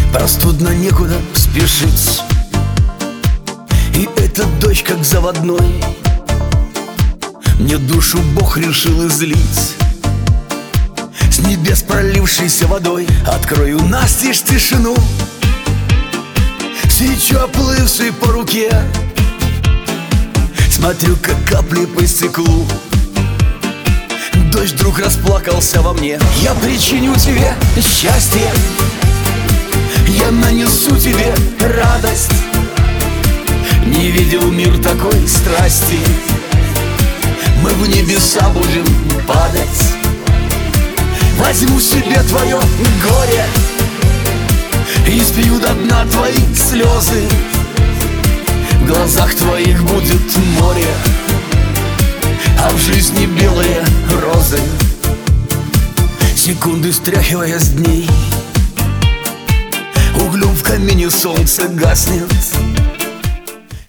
Простудно, некуда спешить, и этот дождь как заводной мне душу Бог решил излить. С небес пролившейся водой открою настежь тишину, свечу оплывшей по руке, смотрю, как капли по стеклу. Дождь вдруг расплакался во мне. Я причиню тебе счастье, я нанесу тебе радость. Не видел мир такой страсти, мы в небеса будем падать. Возьму себе твое горе и спью до дна твои слезы. В глазах твоих будет море, а в жизни белые розы. Секунды стряхивая с дней, углем в камине солнце гаснет.